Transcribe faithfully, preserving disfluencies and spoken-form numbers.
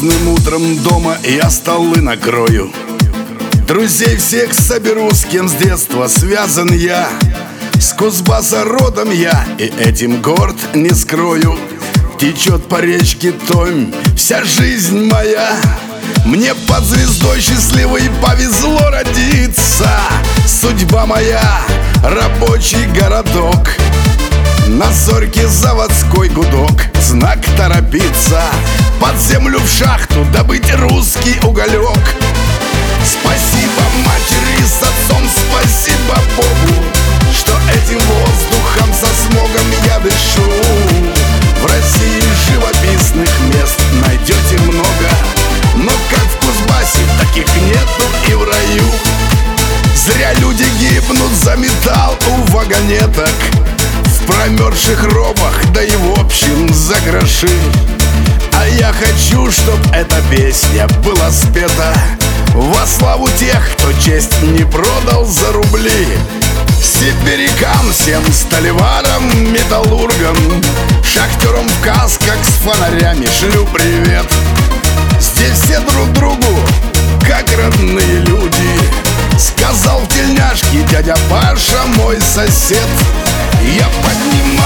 Солнечным утром дома я столы накрою, друзей всех соберу, с кем с детства связан я. С Кузбасса родом я, и этим горд не скрою. Течет по речке Томь вся жизнь моя. Мне под звездой счастливой повезло родиться. Судьба моя — рабочий городок. На зорьке заводской гудок, знак торопиться. Под землю в шахту добыть русский уголек. Спасибо матери с отцом, спасибо Богу, что этим воздухом со смогом я дышу. В России живописных мест найдете много, но как в Кузбассе, таких нету и в раю. Зря люди гибнут за металл у вагонеток, в промерзших робах, да и в общем за гроши. А я хочу, чтоб эта песня была спета во славу тех, кто честь не продал за рубли. Сибирякам, всем сталеварам, металлургам, шахтерам в касках с фонарями шлю привет. Здесь все друг другу как родные люди, сказал в тельняшке дядя Паша, мой сосед. Я подниму